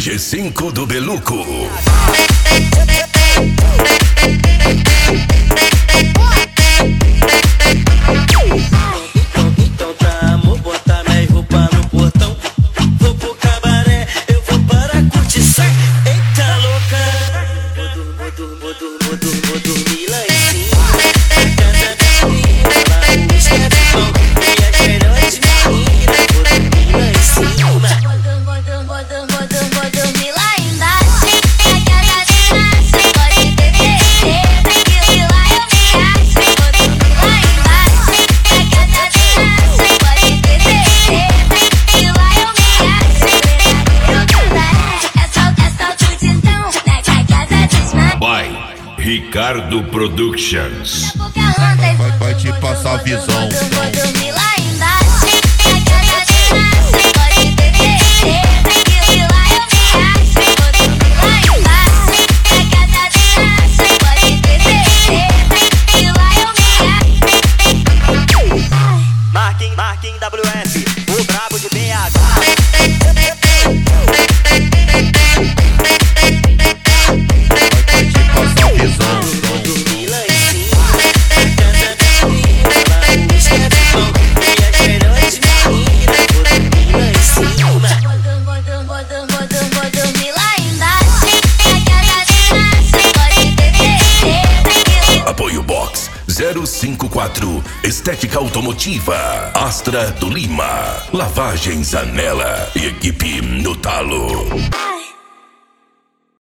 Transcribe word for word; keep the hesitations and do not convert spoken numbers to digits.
G cinco do Beluco. Então tá, amor, botar minha roupa no portão. Vou pro cabaré, eu vou para curtição. Eita louca, vou, vou, vou, vou, vou, vou, vou dormir lá em cima. Casa da menina, lá no esquadrão. E as melhores meninas, vou dormir lá em cima. Vou, vou, vou, vou, vou, vou, vou dormir lá embaixo. Na casa de macho, pode ter certeza que lá eu me acho. Vou dormir lá embaixo. Na casa de macho, pode ter certeza que lá eu me acho. É só, é só tudo então. Na casa dos machos. Vai, Ricardo Productions. Vai, vai te passar a visão. Vou dormir lá embaixo. Na casa de macho, pode ter certeza que lá eu me acho. Vou dormir lá embaixo. Na casa de macho, pode ter certeza que lá eu me acho. Marquem, marquem W S, o brabo de B H. Vai te passar a visão. Vou dormir lá em cima. Casa da menina, lá no esquadrão. E as melhores meninas, vou dormir lá em cima. Vou, vou, vou, vou, vou, vou dormir lá embaixo. Na casa de macho, pode ter certeza que Apoio Box zero cinco quatro, Estética Automotiva, Astra do Lima, Lavagens Anela e equipe no talo. Ai.